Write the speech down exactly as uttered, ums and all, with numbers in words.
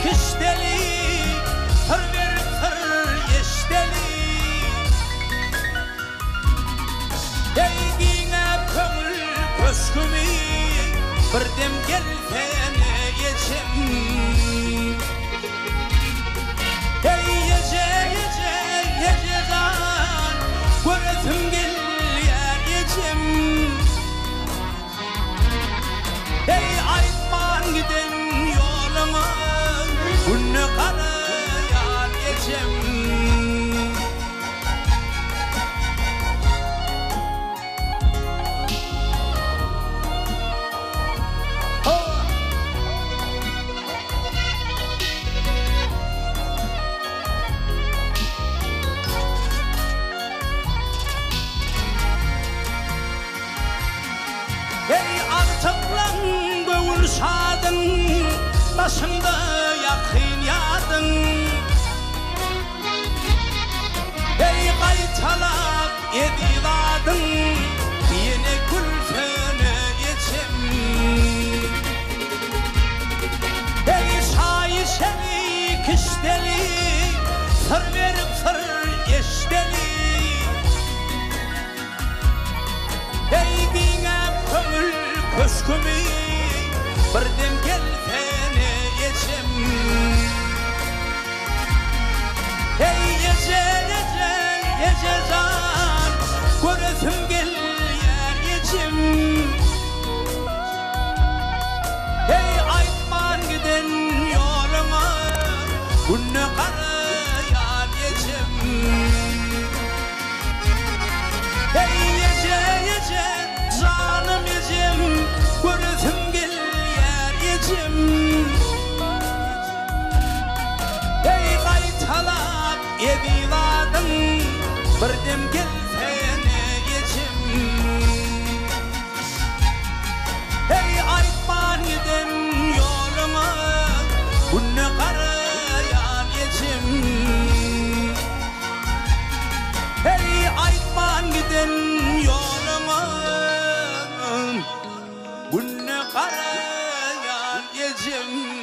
kişdeli sır verip sır yeşdeli Deygine köngül köşkümü bir dem gelsene geçem Ey yece yece yece zan göresim gel yer geçem Ey aytman giden yoluma Günü karayar geçem Ey artıklan göğül şadın Başımda yakın yadın Ey kaytalak edivadın Yine gülfene geçem Ey şahişeli kişdeli Sır verip sır yeşdeli Ey dine köngül köşkümü bir dem gelsene geçem Ey yece yece yece zan göresim gel yer geçem Ey aytman giden yoluma Günü karayar geçem Ey yece yece canım yecem göresim gel yer geçem Ey kaytalak edivadın bir dem gelsene geçem Ey aytman giden yoluma Günü karayar geçem Ey aytman giden yoluma Günü karayar geçem